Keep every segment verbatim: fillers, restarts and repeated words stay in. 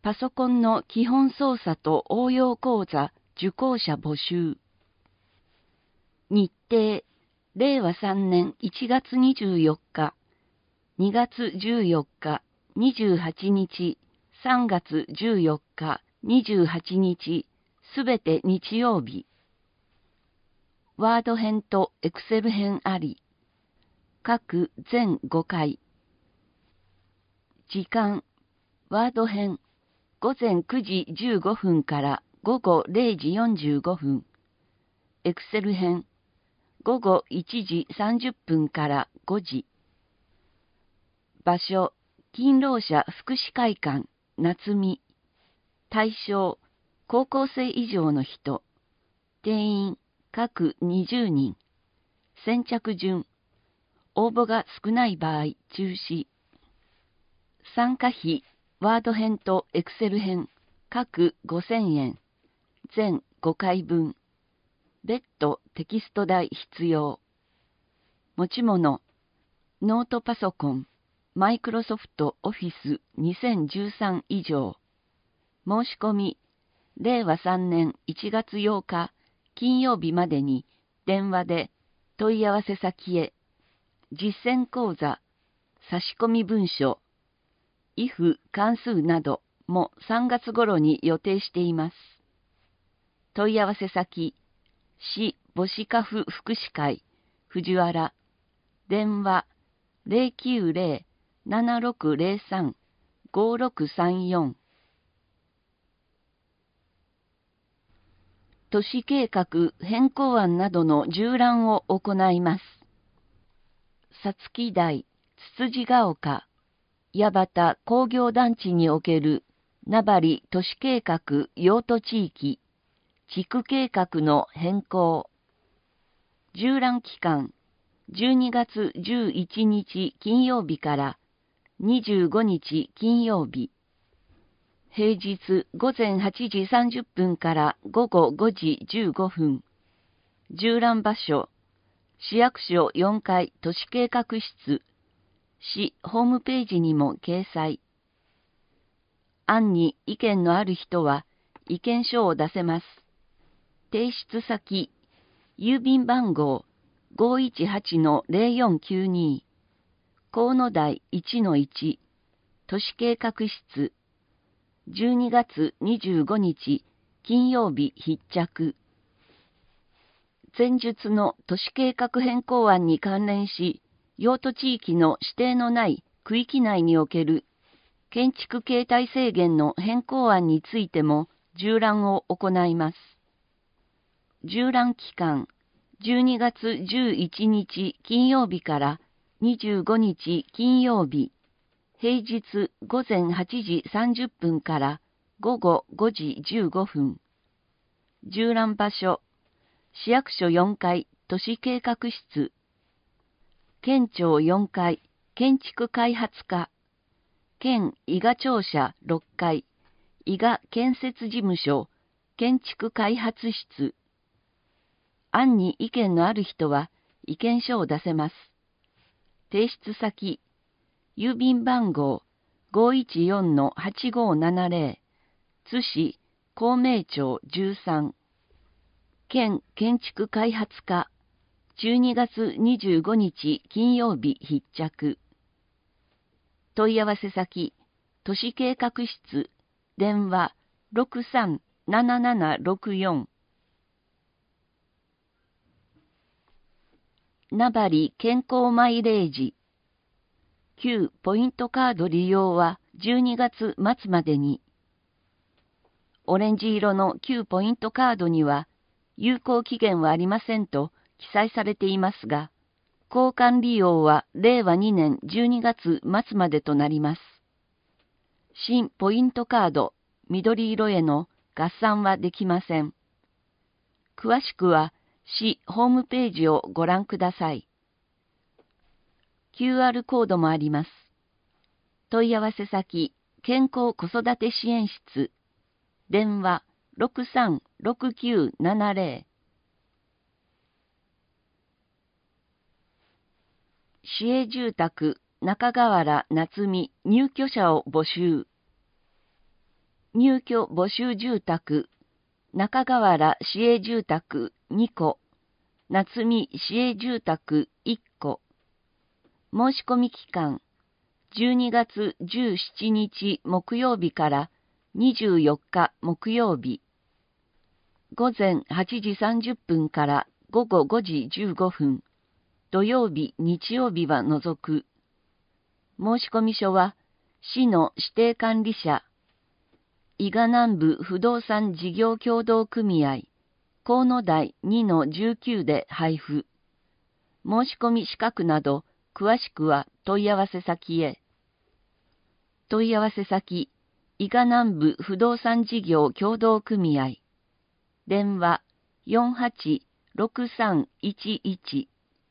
パソコンの基本操作と応用講座受講者募集。日程、れいわさんねんいちがつにじゅうよっか、にがつじゅうよっか、にじゅうはちにち、さんがつじゅうよっか、にじゅうはちにち、すべて日曜日。ワード編とエクセル編あり。各全ごかい。時間、ワード編、ごぜんくじじゅうごふんからごごれいじよんじゅうごふん。エクセル編、ごごいちじさんじゅっぷんからごじ。場所、勤労者福祉会館、夏見。対象、高校生以上の人。定員、各にじゅうにん。先着順。応募が少ない場合、中止。参加費、ワード編とエクセル編、各ごせんえん。全ごかいぶん。別途テキスト代必要。持ち物、ノートパソコン、マイクロソフトオフィスにせんじゅうさん以上。申し込み、れいわさんねんいちがつようか金曜日までに電話で問い合わせ先へ。実践講座、差し込み文書、イフ関数などもさんがつ頃に予定しています。問い合わせ先、市母子家父福祉会、藤原、電話ゼロきゅうゼロ ななろくゼロさん ごろくさんよん。都市計画変更案などの縦覧を行います。さつき台、つつじが丘、八幡工業団地における名張都市計画用途地域、地区計画の変更。縦覧期間、じゅうにがつじゅういちにち金曜日からにじゅうごにち金曜日。平日ごぜんはちじさんじゅっぷんからごごごじじゅうごふん。縦覧場所、市役所よんかい都市計画室、市ホームページにも掲載。案に意見のある人は意見書を出せます。提出先、郵便番号 ごいちはちのゼロよんきゅうに、河野台 いちのいち、都市計画室、じゅうにがつにじゅうごにち金曜日必着。前述の都市計画変更案に関連し、用途地域の指定のない区域内における建築形態制限の変更案についても縦覧を行います。縦覧期間、じゅうにがつじゅういちにち金曜日からにじゅうごにち金曜日、平日ごぜんはちじさんじゅっぷんからごごごじじゅうごふん。縦覧場所、市役所よんかい都市計画室、県庁よんかい建築開発課、県伊賀庁舎ろっかい伊賀建設事務所建築開発室。案に意見のある人は意見書を出せます。提出先、郵便番号 ごいちよんのはちごななゼロ、津市孔明町じゅうさん、県建築開発課、じゅうにがつにじゅうごにち金曜日必着。問い合わせ先、都市計画室、電話 ろくさんななななろくよん。名張健康マイレージ。旧ポイントカード利用はじゅうにがつまつまでに。オレンジ色の旧ポイントカードには、有効期限はありませんと記載されていますが、交換利用はれいわにねんじゅうにがつまつまでとなります。新ポイントカード、緑色への合算はできません。詳しくは、市ホームページをご覧ください。キューアール コードもあります。問い合わせ先、健康子育て支援室、電話 ろくさんろくきゅうななゼロ。市営住宅中河原夏見入居者を募集。 入居募集住宅、中河原市営住宅にこ、夏見市営住宅いっこ。申し込み期間、じゅうにがつじゅうしちにち木曜日からにじゅうよっか木曜日。午前はちじさんじゅっぷんから午後ごじじゅうごふん。土曜日、日曜日は除く。申込書は、市の指定管理者、伊賀南部不動産事業協同組合、河野台 にのじゅうきゅう で配布。申込資格など、詳しくは問い合わせ先へ。問い合わせ先、伊賀南部不動産事業協同組合。電話 よんはちろくさんいちいち。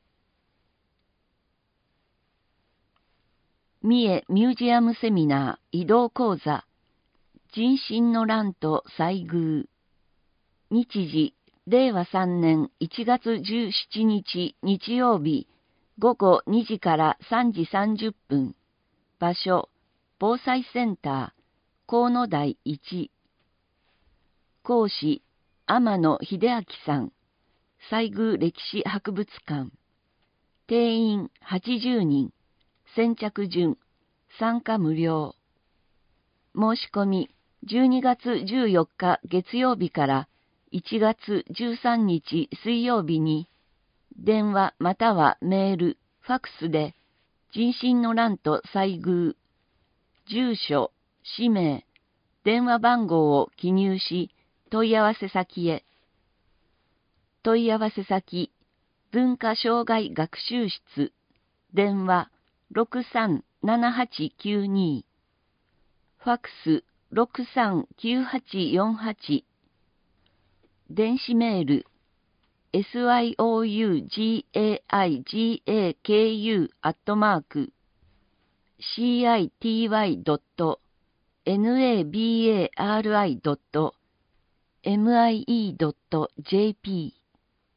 三重ミュージアムセミナー移動講座人心の乱と西宮。日時れいわさんねんいちがつじゅうしちにち日曜日ごごにじからさんじさんじゅっぷん。場所防災センター河野台いち。講師天野秀明さん。西宮歴史博物館。定員はちじゅうにん。先着順。参加無料。申し込みじゅうにがつじゅうよっか月曜日からいちがつじゅうさんにち水曜日に電話またはメール、ファックスで人心の乱と西宮、住所、氏名、電話番号を記入し問い合わせ先へ。問い合わせ先、文化障害学習室、電話ろくさんななはちきゅうに、ファックスろくさんきゅうはちよんはち、電子メール、ショウガイガク アットマーク、シーアイティーワイドットナバリドットミイドットジェーピー。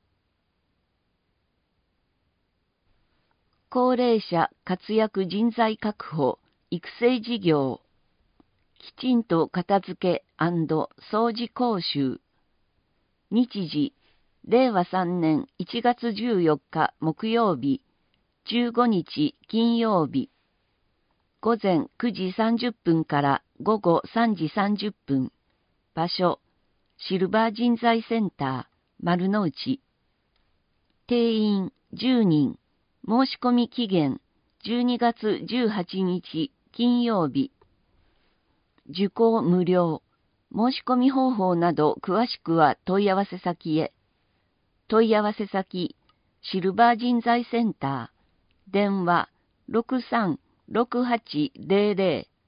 高齢者活躍人材確保育成事業きちんと片付け&掃除講習。日時れいわさんねんいちがつじゅうよっか木曜日じゅうごにち金曜日午前くじさんじゅっぷんから午後さんじさんじゅっぷん。場所シルバー人材センター丸の内。定員じゅうにん。申し込み期限じゅうにがつじゅうはちにち金曜日。受講無料。申し込み方法など詳しくは問い合わせ先へ。問い合わせ先、シルバー人材センター。電話ろくさんろくはちぜろぜろ。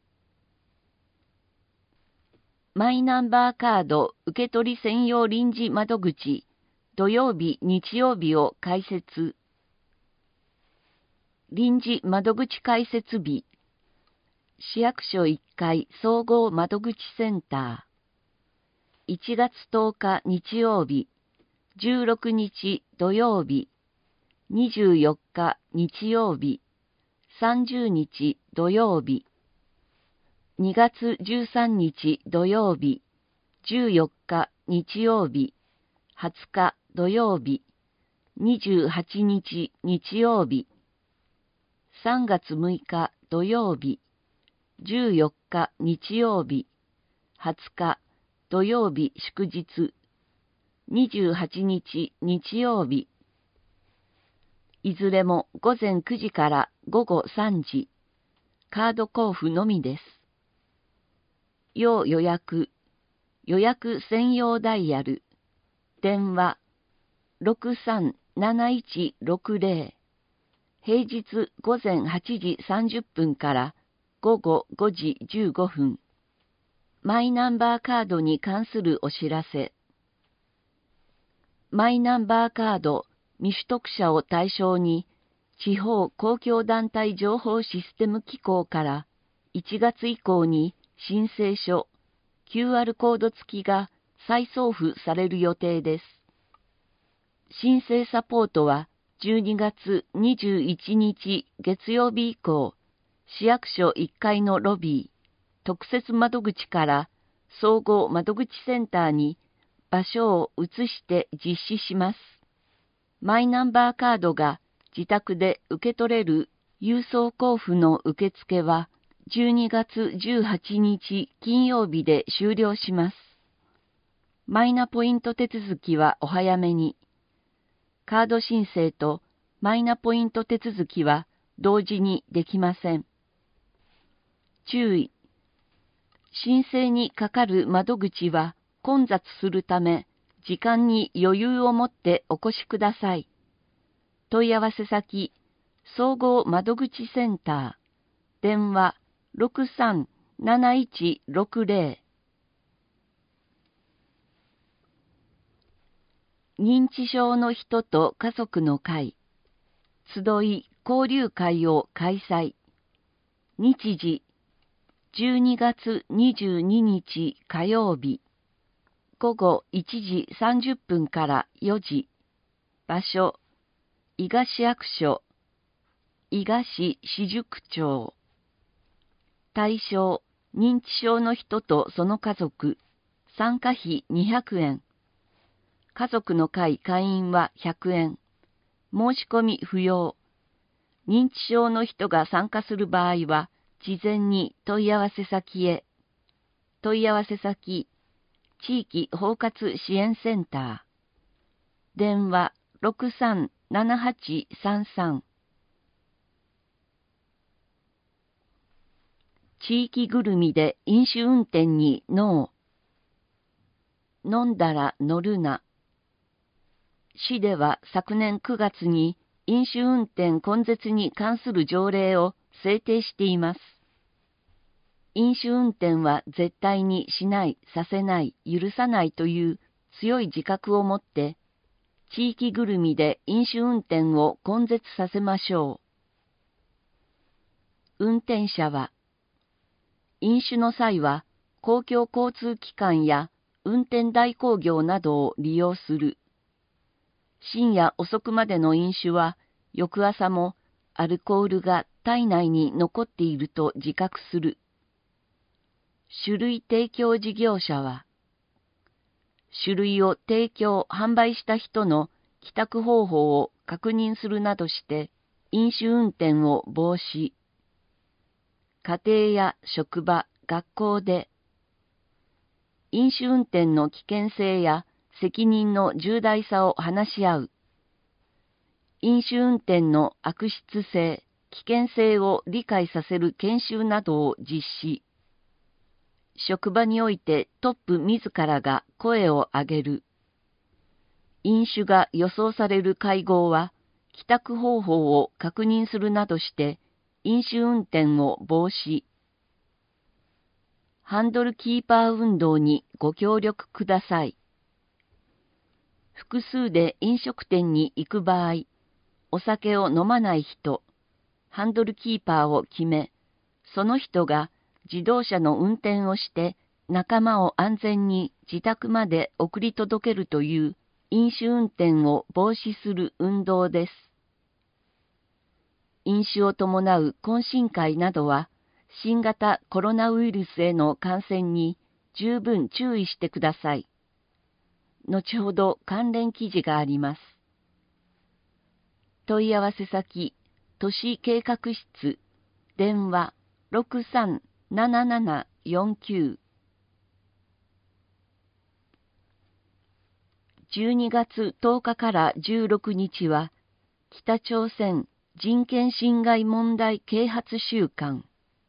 マイナンバーカード受取専用臨時窓口、土曜日、日曜日を開設。臨時窓口開設日、市役所いっかい総合窓口センター。いちがつとおか日曜日、じゅうろくにち土曜日、にじゅうよっか日曜日、さんじゅうにち土曜日、にがつじゅうさんにち土曜日、じゅうよっか日曜日、はつか土曜日、にじゅうはちにち日曜日、さんがつむいか土曜日、じゅうよっか日曜日、はつか土曜日祝日、にじゅうはちにち日曜日。いずれも午前くじからごごさんじ、カード交付のみです。要予約、予約専用ダイヤル、電話ろくさんなないちろくぜろ、平日午前はちじさんじゅっぷんからごごごじじゅうごふん。マイナンバーカードに関するお知らせ。マイナンバーカード未取得者を対象に、地方公共団体情報システム機構からいちがつ以降に申請書、キューアール コード付きが再送付される予定です。申請サポートはじゅうにがつにじゅういちにち月曜日以降、市役所いっかいのロビー、 特設窓口から総合窓口センターに場所を移して実施します。マイナンバーカードが自宅で受け取れる郵送交付の受付はじゅうにがつじゅうはちにち金曜日で終了します。マイナポイント手続きはお早めに。カード申請とマイナポイント手続きは同時にできません。注意。申請にかかる窓口は混雑するため、時間に余裕を持ってお越しください。問い合わせ先、総合窓口センター、電話 ろくさんなないちろくぜろ。認知症の人と家族の会、集い交流会を開催。日時、じゅうにがつにじゅうににち火曜日、午後いちじさんじゅっぷんからよじ、場所、伊賀市役所、伊賀市四宿町。対象、認知症の人とその家族、参加費にひゃくえん。家族の会会員はひゃくえん。申し込み不要。認知症の人が参加する場合は、事前に問い合わせ先へ。問い合わせ先、地域包括支援センター。電話 ろくさんななはちさんさん。地域ぐるみで飲酒運転にノー。飲んだら乗るな。市では昨年くがつに飲酒運転根絶に関する条例を制定しています。飲酒運転は絶対にしない、させない、許さないという強い自覚を持って、地域ぐるみで飲酒運転を根絶させましょう。運転者は、飲酒の際は公共交通機関や運転代行業などを利用する。深夜遅くまでの飲酒は、翌朝もアルコールが体内に残っていると自覚する。酒類提供事業者は、酒類を提供・販売した人の帰宅方法を確認するなどして、飲酒運転を防止。家庭や職場、学校で、飲酒運転の危険性や責任の重大さを話し合う。飲酒運転の悪質性、危険性を理解させる研修などを実施。職場においてトップ自らが声を上げる。飲酒が予想される会合は、帰宅方法を確認するなどして、飲酒運転を防止。ハンドルキーパー運動にご協力ください。複数で飲食店に行く場合、お酒を飲まない人、ハンドルキーパーを決め、その人が自動車の運転をして仲間を安全に自宅まで送り届けるという飲酒運転を防止する運動です。飲酒を伴う懇親会などは、新型コロナウイルスへの感染に十分注意してください。後ほど関連記事があります。問い合わせ先、都市計画室、電話 ろくさんななななよんきゅう。じゅうにがつとおかからじゅうろくにちは、北朝鮮人権侵害問題啓発週間。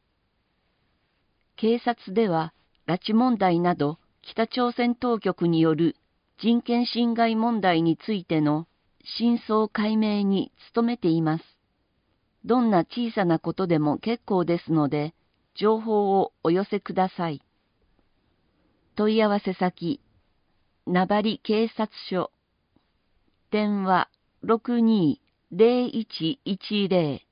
警察では、拉致問題など北朝鮮当局による人権侵害問題についての真相解明に努めています。どんな小さなことでも結構ですので、情報をお寄せください。問い合わせ先、名張警察署、電話 ろくにーぜろいちいちぜろ。